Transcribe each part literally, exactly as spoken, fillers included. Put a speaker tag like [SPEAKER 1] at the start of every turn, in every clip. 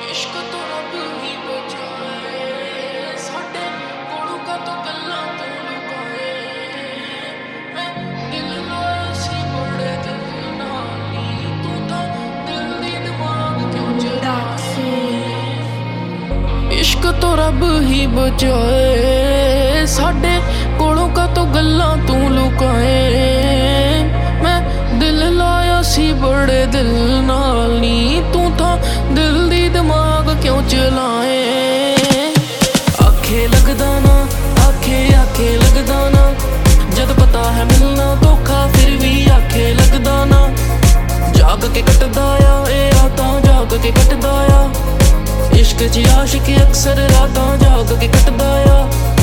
[SPEAKER 1] इश्क तो रब ही बचाए साडे कोलों का तो गल्लां तू लुकाए मैं दिल लाया सी बड़े दिल नाल नी तू तां दिल दी दिमाग क्यों चलाए इश्क तो रब ही बचाए साडे कोलों का तो गल्लां तू लुकाए मैं दिल लाया सी बड़े दिल नाल नी तू तां दिल दी दिमाग क्यों चलाए आखे लगदा ना आखे आखे लगदा ना जद पता है मिलना धोखा फिर भी आखे लगदा ना जाग के कटदा आ ए रातां जाग के कटदा आ इश्क च आशिक अक्सर रातां जाग के कटदा आ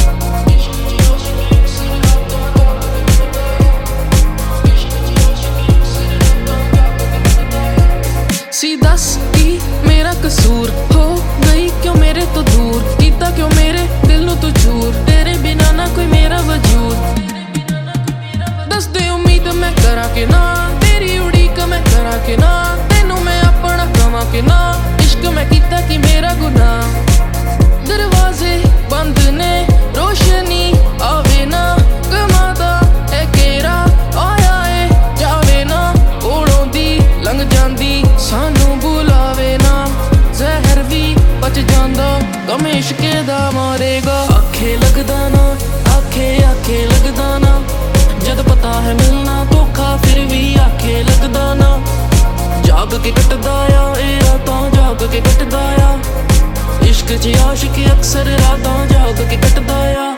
[SPEAKER 1] सी दस की मेरा कसूर हो गई क्यों मेरे तो दूर कीता क्यों मेरे दिल नू तू चूर तेरे बिना ना कोई मेरा वजूद दस दे उम्मीद मैं करा के ना तेरी उड़ीक मैं करा के ना तेनू मैं अपना कमा के ना इश्क मैं कीता कि मेरा गुनाह दरवाजे बंद ने रोशनी आवे ना कमादा है केरा आया है जावे ना कोलों दी लंघ जांदी सानू बुलावे ना जहर भी बच जांदा गम इश्के दा मारेगा आखे लगदा ना आखे आखे लगदा ना जद पता है मिलना धोखा फिर भी आखे लगदा ना जाग के कटदा आ ए रातां जाग के कटदा आ इश्क च आशिक अक्सर रातां जाग के कटदा आ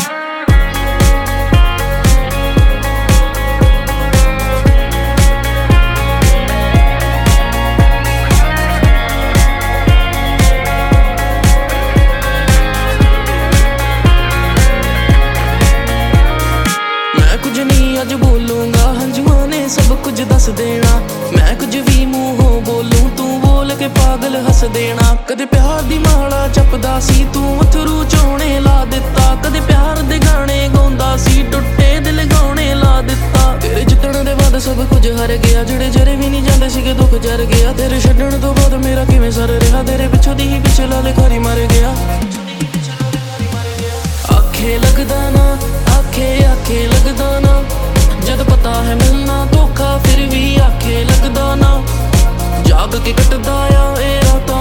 [SPEAKER 1] कुछ नहीं अज बोलूंगा हंजुआ ने सब कुछ दस देना मैं कुछ भी मूहों बोलूं तू बोल के पागल हस देना कदे प्यार दी माला जपदा सी तू अथरू चोणे ला दिता कदे प्यार दे गाने गाउंदा सी टुੱਟੇ दिल गाउने ला दिता तेरे जितण दे बाद सब कुछ हर गया जेड़े जरे भी नहीं जांदे सीगे दुख जर गया तेरे छड्डण तो बाद मेरा किवें सर रहा तेरे पिछों दी ही पिछे लाले खारी मर गया आखे लगदा ना आखे आखे लगदा ना जद पता है मिलना धोखा फिर भी आखे लगदा ना जाग के कटदा आ ए रातां